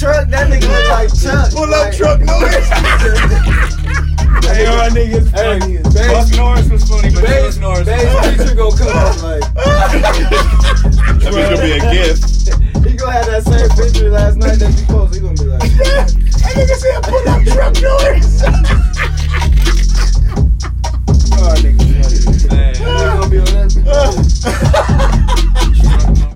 truck, that nigga look like Chuck. Pull up truck noise. Hey, my niggas funny. Buck Norris was funny, but Chuck Norris. Bass feature gonna come up like. That bitch gonna be a gift. He gonna have that same picture last night that you posted. He gonna be like, That nigga said pull up truck noise. oh, nigga, Man. he gonna be on that.